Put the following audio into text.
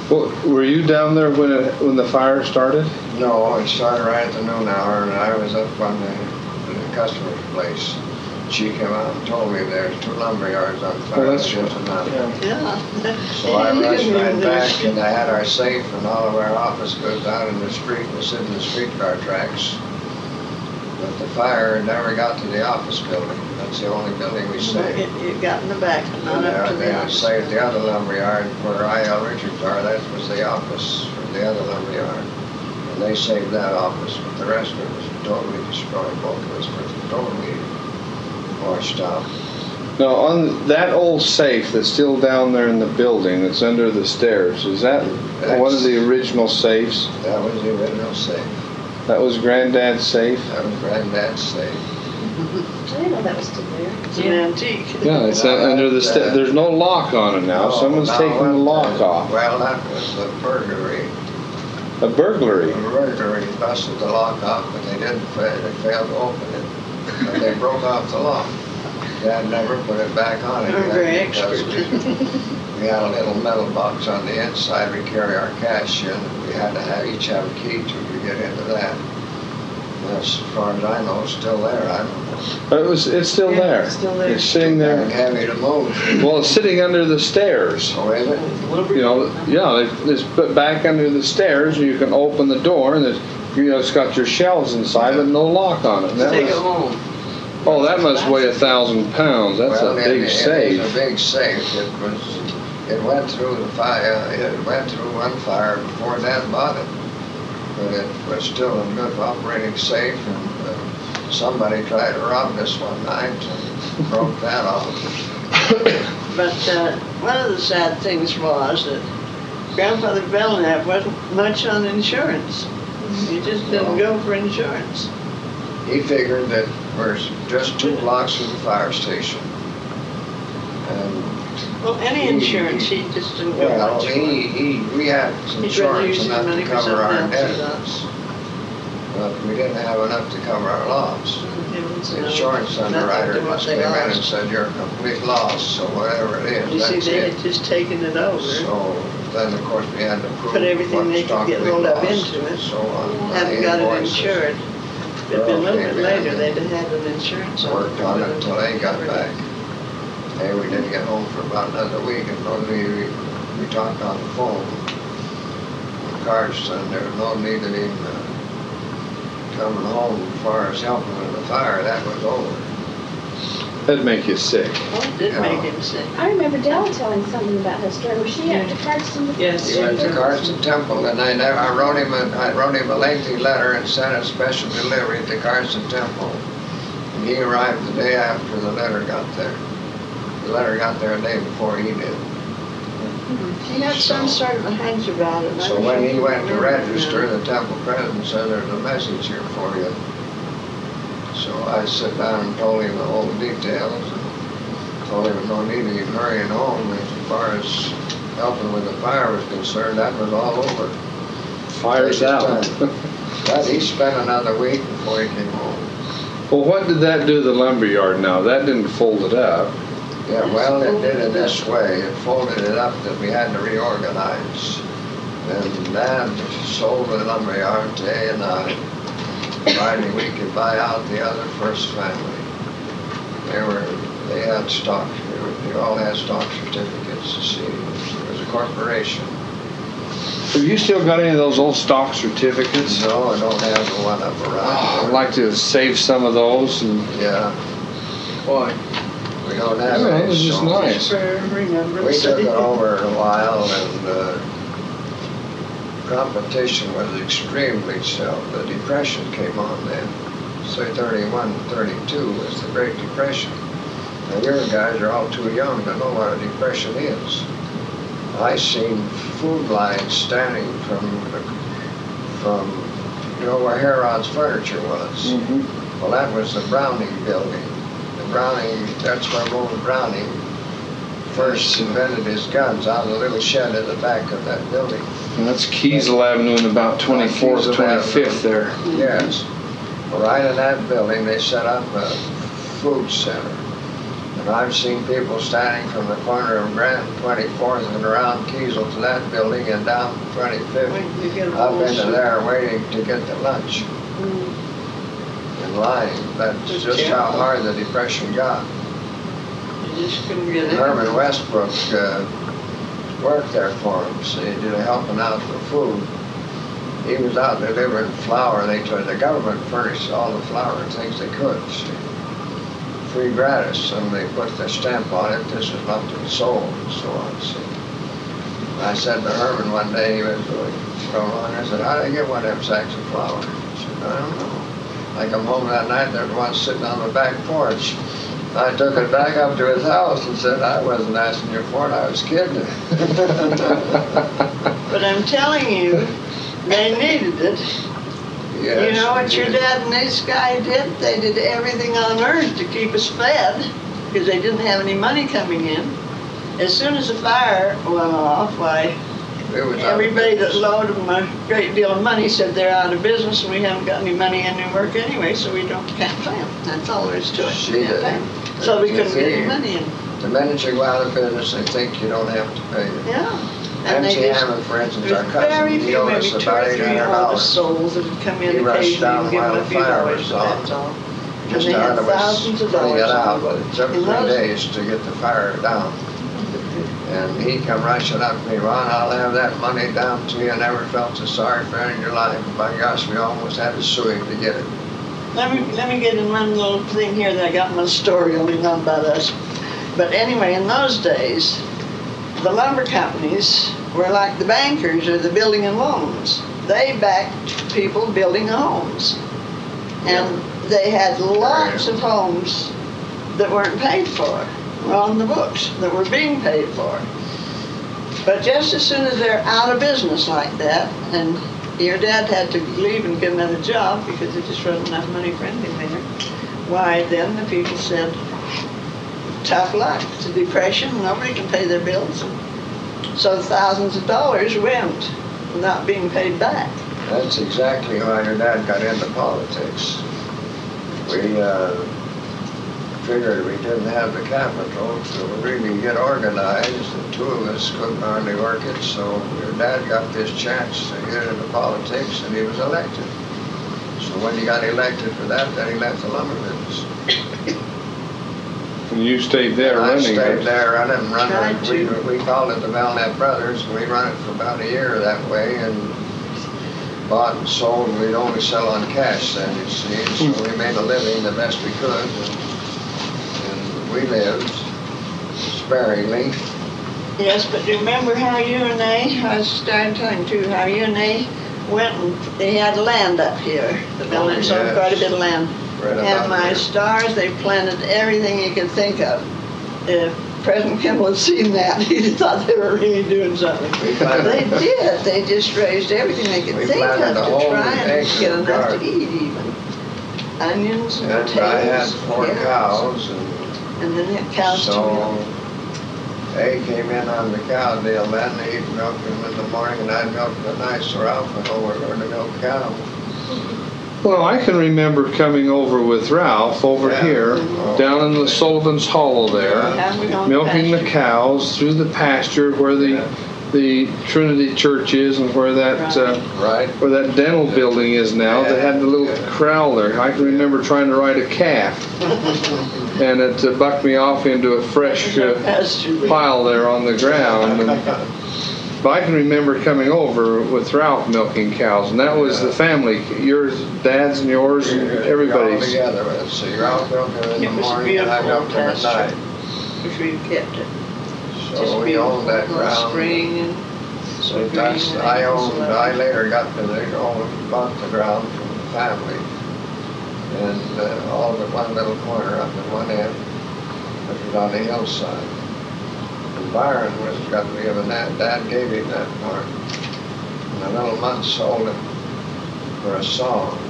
Well, were you down there when the fire started? No, it started right at the noon hour, and I was up on the customer's place. She came out and told me there's 2 lumber yards on fire. Well, that's just enough. Yeah. So I rushed right back, and I had our safe and all of our office goods out in the street, and sitting in the streetcar tracks. But the fire never got to the office building. That's the only building we saved. It got in the back, not up to the office. They saved the other lumber yard where I.L. Richards are. That was the office for the other lumber yard. And they saved that office, but the rest of it was totally destroyed. Both of us were totally washed out. No, on that old safe that's still down there in the building that's under the stairs, is that one of the original safes? That was the original safe. That was Granddad's safe? That was Granddad's safe. I didn't know that was still there. It's an antique. Yeah, it's under the stairs. There's no lock on it now. Someone's taking the lock off. Well, that was a burglary. A burglary? A burglary busted the lock off, but they didn't. They failed to open it. But they broke off the lock. Dad never put it back on it. I'm very expert. We had a little metal box on the inside. We carry our cash in. We had to each have a key to get into that. As far as I know, it's still there. I don't know. It's still there. It's still there. It's sitting there. Heavy to move. Well, it's sitting under the stairs. Oh, is it? You know, yeah, it's put back under the stairs, and you can open the door, and it's got your shelves inside, but no lock on it. Take it home. Oh, that must weigh 1,000 pounds. That's a big safe. It was a big safe. It went through the fire. It went through one fire before Dad bought it, but it was still a good operating safe. And somebody tried to rob this one night and broke that off. But one of the sad things was that Grandfather Belknap wasn't much on insurance. He just didn't go for insurance. He figured that we're just 2 blocks from the fire station. And Well, any insurance, he just didn't go well, much for. we had insurance enough to cover our indebtedness. but we didn't have enough to cover our loss. The insurance underwriter just came in and said, you're a complete loss, so whatever it is, You see, that's they it. had just taken it over. So then, of course, we had to prove Put everything what they could stock get we rolled up lost, into it. so on. Haven't got it Invoices. insured. If it'd been a little bit later, they'd have had an insurance on it. Worked on it until they got back. Hey, we didn't get home for about another week, and finally we talked on the phone. The Carson, there was no need of him coming home as far as helping with the fire. That was over. That'd make you sick. Oh, it did make him sick. I remember Della telling something about her story. Was she at the Carson? Yes. He went to Carson Temple, and I wrote him a lengthy letter and sent a special delivery to Carson Temple. And he arrived the day after the letter got there. The letter got there a day before he did. He had some sort of a hunch about it. So when he went to register, the temple president said, there's a message here for you. So I sat down and told him the whole details, and told him no need of him hurrying home. As far as helping with the fire was concerned, that was all over. Fire's out. But he spent another week before he came home. Well, what did that do to the lumberyard now? That didn't fold it up. Yeah, well, it did it this way. It folded it up that we had to reorganize. And Dad sold the lumberyard to A&I. Finally, we could buy out the other First Family. They had stock. They all had stock certificates. You see, it was a corporation. Have you still got any of those old stock certificates? No, I don't have the one up around. I'd like to save some of those. And Yeah. Why? We don't have Yeah, any. it was just so nice. We took it over in a while, and competition was extremely still. The Depression came on then. Say 31, 32 was the Great Depression. Now your guys are all too young to know what a depression is. I seen food lines standing from where Herod's Furniture was. Mm-hmm. Well, that was the Browning building. The Browning, that's where Wilbur Browning first invented his guns, out of the little shed at the back of that building. And that's Kiesel Avenue and about 24th, 25th there. Yes. Right in that building, they set up a food center. And And I've seen people standing from the corner of Grant and 24th and around Kiesel to that building and down 25th, You get a up whole into soup. there waiting to get the lunch in line. That's It's just how terrible. hard the Depression got. You just couldn't get it. Herman Westbrook worked there for him, so he did helping out for food. He was out delivering flour. The government furnished all the flour and things they could, see. Free gratis, and they put their stamp on it. This is not to be sold, and so on. See. I said to Herman one day, he was really thrown on. I said, "How did I get one of them sacks of flour?" He said, "I don't know." I come home that night, there was one sitting on the back porch. I took it back up to his house and said, "I wasn't asking you for it, I was kidding." But I'm telling you, they needed it. Yes, You know what your he did. dad and this guy did? They did everything on earth to keep us fed because they didn't have any money coming in. As soon as the fire went off, why, It was everybody that loaned them a great deal of money said they're out of business and we haven't got any money in new work anyway, so we can't pay them. That's all there is to it. She We can't did. pay 'em. So we couldn't get any See, money in. The minute you go out of business, they think you don't have to pay them. Yeah. And they MC just, Hammond, for instance, our there's cousin, very he few, owed maybe us 2 or about 3 $800. honest souls that would come in He rushed occasionally down and give them while a the few fire dollars, was but on. that's all. Just And they had out of us thousands of putting it dollars out, on but it. it took In 3 those- days to get the fire down. And he come rushing up to me, "Ron, I'll have that money down to you. I never felt so sorry for it in your life. By gosh, we almost had to sue him to get it." Let me get in one little thing here that I got in my story, only not about us. But anyway, in those days, the lumber companies were like the bankers or the building and loans. They backed people building homes. And they had lots of homes that weren't paid for on the books, that were being paid for. But just as soon as they're out of business like that, and your dad had to leave and get another job because there just wasn't enough money for anything there, why then the people said, tough luck, it's a depression, nobody can pay their bills. So thousands of dollars went not being paid back. That's exactly why your dad got into politics. We figured we didn't have the capital to really get organized. The 2 of us couldn't hardly work it, so your dad got this chance to get into politics and he was elected. So when he got elected for that, then he left the lumber business. And you stayed there I running stayed it. there running Tried it. We called it the Belknap Brothers, and we run it for about a year that way, and bought and sold, and we'd only sell on cash then, you see, so we made a living the best we could, and we lived sparingly. Yes, but do you remember how you and I was starting telling too, how you and they went and they had land up here. The Belknaps owned quite a bit of land. Right And about my there. stars, they planted everything you could think of. If President Kimball had seen that, he'd thought they were really doing something. We planted- They did. They just raised everything they could We think of planted a to whole try and acre get of enough to garden. eat even. Onions and And I had potatoes. 4 carrots. cows, And then they had cows too. so they came in on the cow deal then, they eat milk in the morning, and I'd milk the night, so Ralph went over to learn to milk cows. Well, I can remember coming over with Ralph over Yeah. here, down in the Sullivan's Hollow there, Have we gone milking the pasture? cows through the pasture where the Trinity Church is and where that Right? where that dental building is now. They had the little corral there. I can remember trying to ride a calf, and it bucked me off into a fresh Pasture. pile there on the ground. And, but I can remember coming over with Ralph milking cows, and that was the family, yours, dad's and yours, and All everybody's. together, so you're out milking in the It was a morning, and I beautiful milked them at pasture. night. Which we kept it. So we owned that beautiful, ground. Spring and so green. That's, and I it was owned, lovely. I later got to bought the ground from the family. And all but one little corner up at one end, which was on the hillside. And Byron was got to give him that, Dad gave him that part. And the little month sold it for a song.